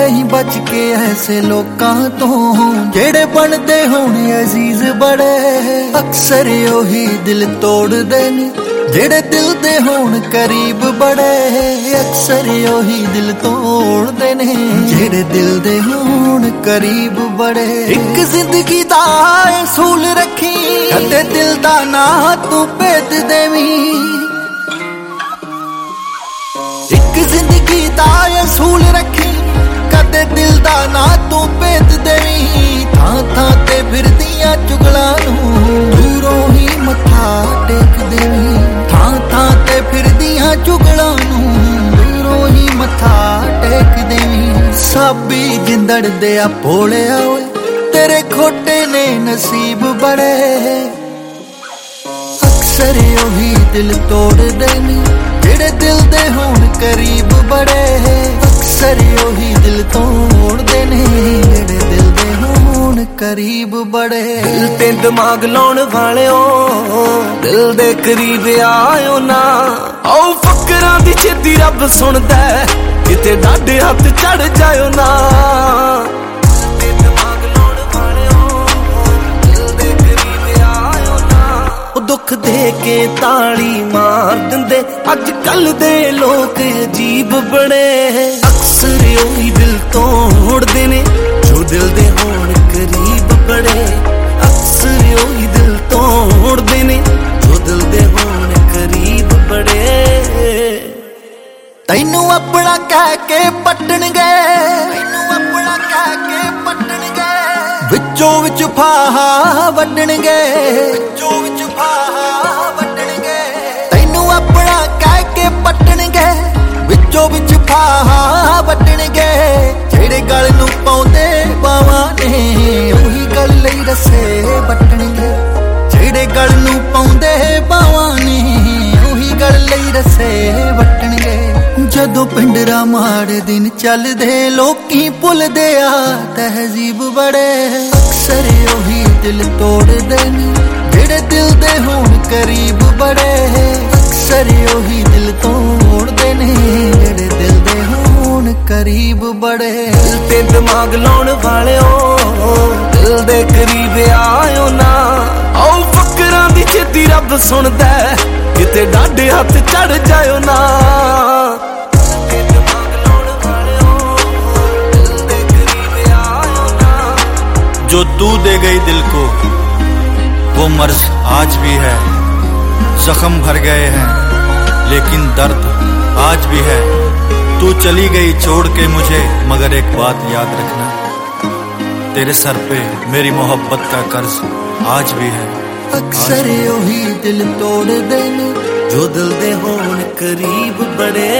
ही बच के ऐसे लोकां तो जेड़े बनदे होने अजीज बड़े। अक्सर ओही दिल तोड़दे ने जेड़े दिल दे होण करीब बड़े। अक्सर ओही दिल तोड़दे ने जेड़े दिल दे होण करीब बड़े। एक जिंदगी दा असूल रखी कदे दिल दा ना तू भेद देवीं। एक जिंदगी दा असूल रखी कदे दिल दा ना तू भेद देवीं। थां थां ते फिरदियां चुगलां नूं दूरों ही मत्था टेक देवीं। थां थां ते फिरदियां चुगलां नूं दूरों ही मत्था टेक देवीं। साबी जिंदड़ दे आ भोलिया ओए तेरे खोटे ने नसीब बड़े। अक्सर ओही दिल तोड़दे ने जेड़े दिल दे होण करीब बड़े। अक्सर ओही दिल तोड़दे ने जेड़े दिल दे होण करीब बड़े। दिल ते दिमाग लाउण वालिओ दिल दे करीब आयो ना। आओ फकरां दी छेती रब सुणदा किते डाडे हत्थ चढ़ जायो ना। दुख दे के ताली मार दिंदे अज कल दे लोग अजीब बड़े। अक्सर ओही दिल तोड़दे ने जो दिल दे होण करीब बड़े। अक्सर ओही दिल तोड़दे ने जो दिल दे होण करीब बड़े। तैनू अपना कह के पट्टणगे अपना कह के पट्टणगे विचों विच फाहा वड्डणगे विचों विच फाहा वड्डणगे। तैनू अपना कह के पट्टणगे विचों विच फाहा वड्डणगे। जेड़े गल नूं पाउंदे बावां ने ओही गल लई रस्से वट्टणगे। जेड़े गल नूं पाउंदे बावां ने ओही गल लई रस्से वट्टणगे। जदों पिंडरा माड़े दिन चलदे लोकी भुलदे आ तहजीब बड़े। अक्सर ओही दिल तोड़दे ने जेड़े दिल दे होण करीब बड़े। अक्सर ओही दिल तोड़दे ने जेड़े दिल दे होण करीब बड़े। दिल ते दिमाग लाउण वालिओ दिल दे करीब आयो ना। आओ फकरां दी छेती रब सुणदा किते डाडे हत्थ चढ़ जायो ना। जो तू दे गई दिल को वो मर्ज आज भी है। जख्म भर गए हैं लेकिन दर्द आज भी है। तू चली गई छोड़ के मुझे मगर एक बात याद रखना तेरे सर पे मेरी मोहब्बत का कर्ज आज भी है। अक्सर ओही दिल तोड़दे ने जो दिल दे होण करीब बड़े।